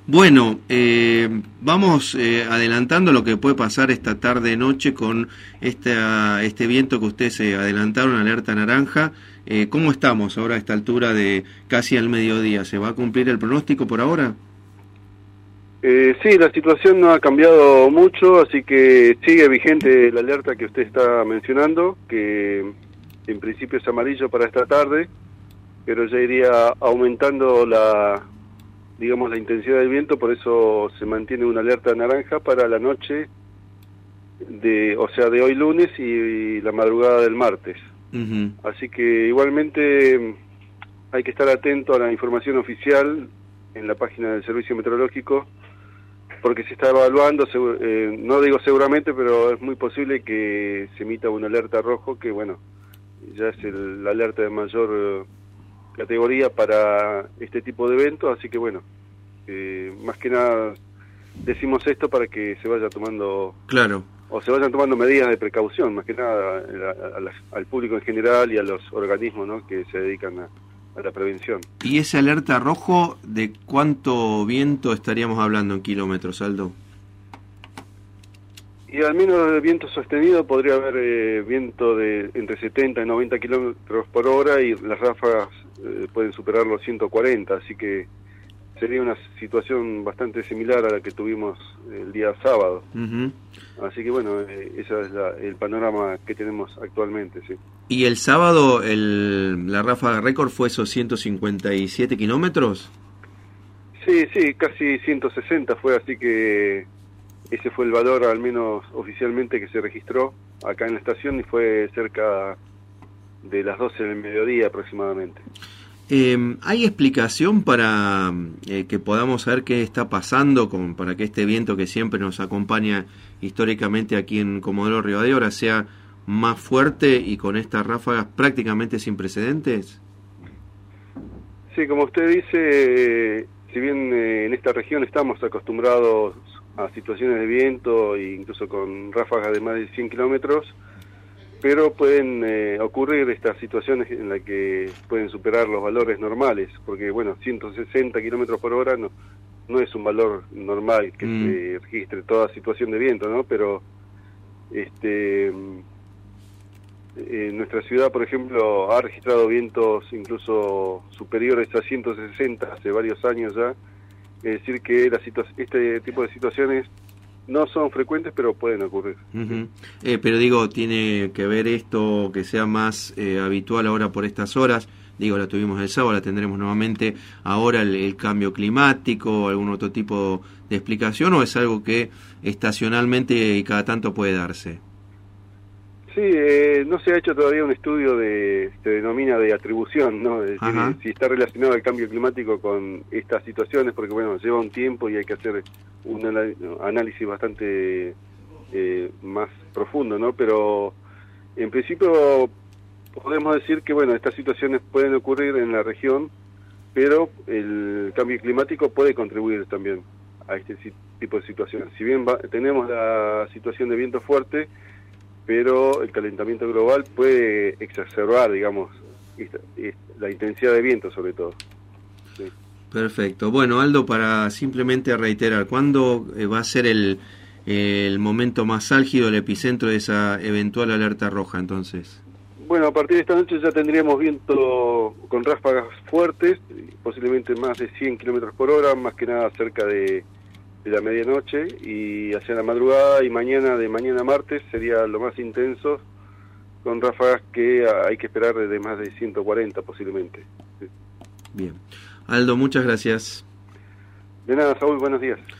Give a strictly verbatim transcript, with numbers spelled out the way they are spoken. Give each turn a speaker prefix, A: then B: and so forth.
A: Bueno, eh, vamos eh, adelantando lo que puede pasar esta tarde-noche con esta, este viento que ustedes se adelantaron, alerta naranja. Eh, ¿Cómo estamos ahora a esta altura de casi al mediodía? ¿Se va a cumplir el pronóstico por ahora?
B: Eh, sí, la situación no ha cambiado mucho, así que sigue vigente la alerta que usted está mencionando, que en principio es amarillo para esta tarde, pero ya iría aumentando la, digamos, la intensidad del viento, por eso se mantiene una alerta naranja para la noche, de, o sea, de hoy lunes y, y la madrugada del martes.
A: Uh-huh.
B: Así que igualmente hay que estar atento a la información oficial en la página del Servicio Meteorológico, porque se está evaluando, eh, no digo seguramente, pero es muy posible que se emita una alerta rojo, que bueno, ya es el, la alerta de mayor eh, categoría para este tipo de eventos, así que bueno, eh, más que nada decimos esto para que se vaya tomando,
A: claro,
B: o se vayan tomando medidas de precaución, más que nada a, a las, al público en general y a los organismos, ¿no?, que se dedican a, a la prevención.
A: ¿Y ese alerta rojo, de cuánto viento estaríamos hablando en kilómetros, Aldo?
B: Y al menos de viento sostenido podría haber eh, viento de entre setenta y noventa kilómetros por hora, y las ráfagas eh, pueden superar los ciento cuarenta, así que sería una situación bastante similar a la que tuvimos el día sábado.
A: Uh-huh.
B: Así que bueno, eh, ese es la, el panorama que tenemos actualmente, sí.
A: ¿Y el sábado el, la ráfaga récord fue esos ciento cincuenta y siete kilómetros?
B: Sí, sí, casi ciento sesenta fue, así que ese fue el valor, al menos oficialmente, que se registró acá en la estación, y fue cerca de las doce del mediodía aproximadamente.
A: Eh, ¿Hay explicación para eh, que podamos saber qué está pasando con, para que este viento que siempre nos acompaña históricamente aquí en Comodoro Rivadavia sea más fuerte y con estas ráfagas prácticamente sin precedentes?
B: Sí, como usted dice, eh, si bien eh, en esta región estamos acostumbrados a situaciones de viento e incluso con ráfagas de más de cien kilómetros, pero pueden eh, ocurrir estas situaciones en las que pueden superar los valores normales, porque bueno, ciento sesenta kilómetros por hora no, no es un valor normal que mm. se registre toda situación de viento, ¿no? Pero este en nuestra ciudad, por ejemplo, ha registrado vientos incluso superiores a ciento sesenta hace varios años ya. Es decir, que la situa- este tipo de situaciones no son frecuentes, pero pueden ocurrir.
A: Uh-huh. Eh, pero digo, ¿tiene que ver esto que sea más eh, habitual ahora por estas horas? Digo, la tuvimos el sábado, la tendremos nuevamente ahora, el, el cambio climático, algún otro tipo de explicación, ¿o es algo que estacionalmente y cada tanto puede darse?
B: Sí, eh, no se ha hecho todavía un estudio de, se denomina de atribución, ¿no? Es decir,
A: Ajá.
B: si está relacionado el cambio climático con estas situaciones, porque bueno, lleva un tiempo y hay que hacer un análisis bastante eh, más profundo, ¿no? Pero en principio podemos decir que bueno, estas situaciones pueden ocurrir en la región, pero el cambio climático puede contribuir también a este tipo de situaciones. Si bien va, tenemos la situación de viento fuerte, pero el calentamiento global puede exacerbar, digamos, esta, esta, la intensidad de viento sobre todo. Sí.
A: Perfecto. Bueno, Aldo, para simplemente reiterar, ¿cuándo va a ser el, el momento más álgido, el epicentro de esa eventual alerta roja entonces?
B: Bueno, a partir de esta noche ya tendríamos viento con ráfagas fuertes, posiblemente más de cien kilómetros por hora, más que nada cerca de de la medianoche, y hacia la madrugada y mañana, de mañana a martes, sería lo más intenso, con ráfagas que hay que esperar de más de ciento cuarenta posiblemente. Sí.
A: Bien. Aldo, muchas gracias.
B: De nada, Saúl, buenos días.